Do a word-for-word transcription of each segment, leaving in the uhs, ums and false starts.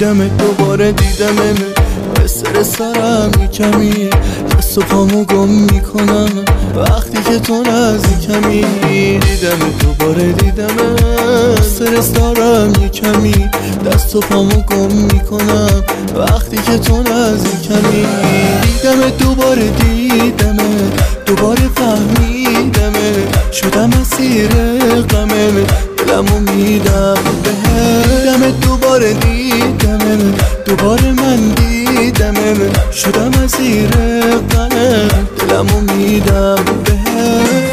دیدم دوباره دیدم استرس دارم یکمی دست و پامو گم میکنم وقتی که تو نزدیکمی دیدم دوباره دیدم استرس دارم یکمی دست و پامو گم میکنم وقتی که تو نزدیکمی دیدم دوباره دیدم دوباره فهمیدم شدم اسیر غمه دلمو میدم بهت دیدم دوباره دیدم دوباره من دیدم شدم اسیر غمه دلمو میدم بهت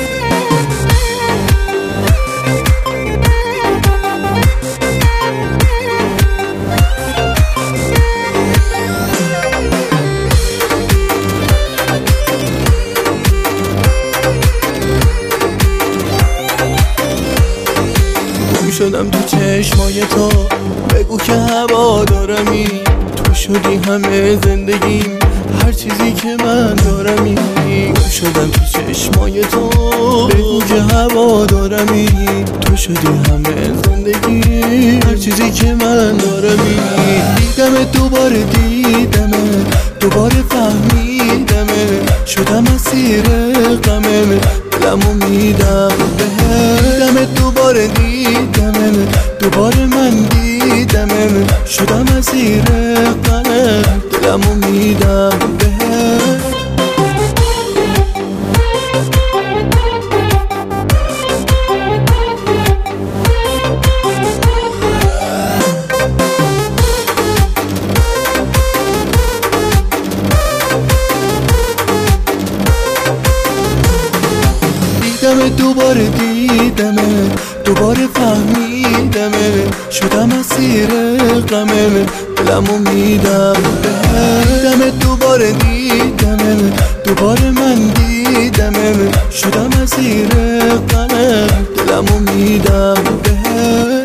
شدم تو چشمای تو بگو که هوا دارمی تو شدی همه زندگیم هر چیزی که من دارمی شدم تو چشمای تو بگو که هوا دارمی تو شدی همه زندگی هر چیزی که من دارمی دیدم دوباره دیدم دوباره فهمیدم شدم اسیر غمه دلمو میدم بهت دیدم دوباره دیدم دوباره من دیدم شدم اسیر غمه دلمو میدم بهت دیدم دوباره دیدم دوباره فهمیدم شدم اسیر غمه دلمو میدم بهت دیدم دوباره دیدم دوباره من دیدم شدم اسیر غمه دلمو میدم بهت